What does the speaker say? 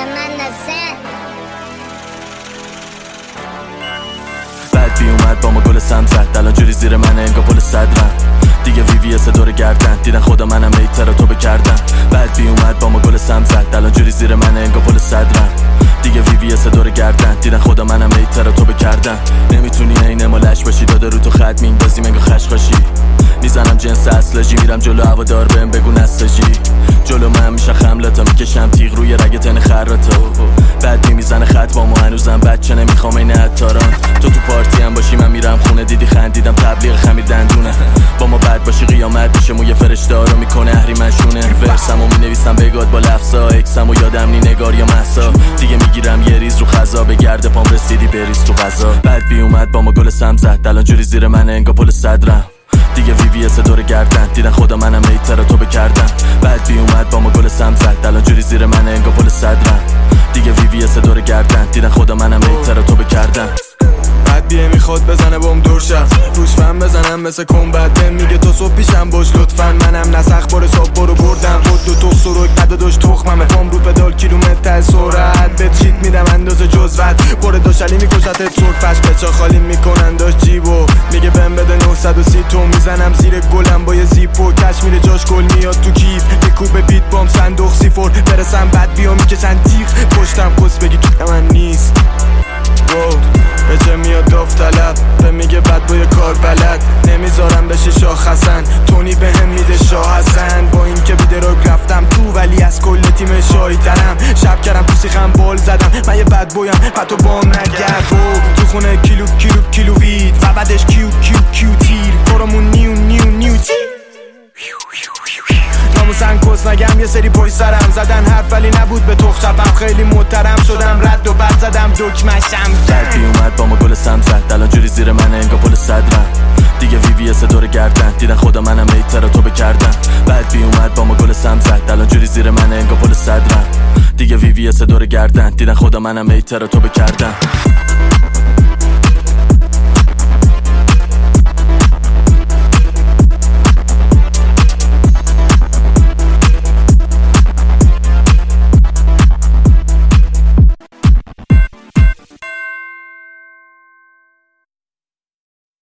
من نزن. بعد بی اومد با ما گل سم زد، الان جوری زیر من انگا پل صدرم. دیگه وی دور گردن، دیدن خدا منم میتر تو بکردم. بعد بی اومد با ما گل سم زد، الان جوری زیر من انگا پل صدرم. دیگه وی دور گردن، دیدن خدا منم میتر تو بکردم. نمیتونی عین مالش باشی، داده رو تو خط میندازی انگا خشخاشی. میزنم جنس اصلاجی، میرم جلو هوادار بهم بگو نساجی. جلو من میشه خملتا، میکشم تیغ روی رگ تن خراتا. بعد میزنه خط با ما، هنوزم بچه نمیخوام این عطاران. تو پارتی هم باشی من میرم خونه، دیدی خندیدم تبلیغ خمیر دندونه. با ما بد باشی قیامت میشه، موی فرشته‌ها میکنه اهریمنشونه. ورسمو مینویسم بگاد با لفظا، اکسمو یادم نی نگار یا محسا. دیگه میگیرم یه ریز رو خزا، به گرد پام رسیدی بریز تو غذا. بعد بی اومد با ما گل سم زد، الان جوری زیر من انگا پل صدرم. دیگه وی دور گردن، دیدن خدا منم میتر تو بکردم. بعد بی اومد با ما گل سم زد، الان جوری زیر من انگا پل صدرم. دیگه وی دور گردن، دیدن خدا منم میتر تو بکردم. بعد بیه میخواد بزنه بام دور شم، روش فهم بزنم مثل کمبت. میگه تو صبح پیشم باش لطفا، منم نسخ بار صبح برو بردم. خود دو تخ سروک بد داشت تخممه، پام رو پدال کیلومتر سرعت. به چیت میدم اندازه جزوت، بره داشلی میکشتت سرفش. پچا خالی میکنن داشت جیبو، میگه بهم بده 930 تو. میزنم زیر گلم با یه زیپو، کش میره جاش گل میاد تو کیف. میکوبه بیت بام صندوق سیفور، برسم بعد بیا میکشن تیغ. پشتم کس بگی تو من نیست. به چه میاد داوطلب، به میگه بد بای کار بلد. نمیذارم بشه شاه حسن، تونی به هم میده شاه حسن. با این که بیدراگ رفتم تو، ولی از کل تیم شایدرم. شب کردم تو سیخم بال زدم، من یه بد بویم حتی بام نگرد. تو خونه کیلو وید و بعدش کیو تیر. کارمون نیو تیر. ناموسن کس نگم، یه سری پای سرم زدن حرف ولی نبود به تخ چپم. خیلی محترم شدم رد و بد زدم دکمشم. بعد بی اومد با ما گل سم زد، الان جوری زیر من انگا پل صدرم. دیگه وی دور گردن، دیدن خدا منم میتر تو بکردم. بعد بی اومد با ما گل سم زد، الان جوری زیر من انگا پل صدرم. دیگه وی دور گردن، دیدن خدا منم میتر تو بکردم.